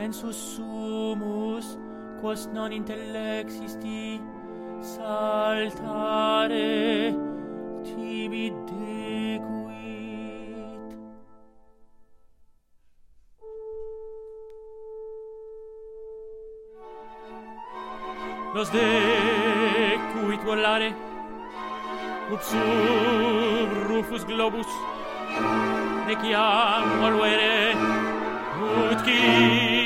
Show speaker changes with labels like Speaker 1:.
Speaker 1: sensus sumus, quos non intellexisti, saltare tibi decuit. Nos decuit volare, upsum rufus globus, nec iam voluere, ut qui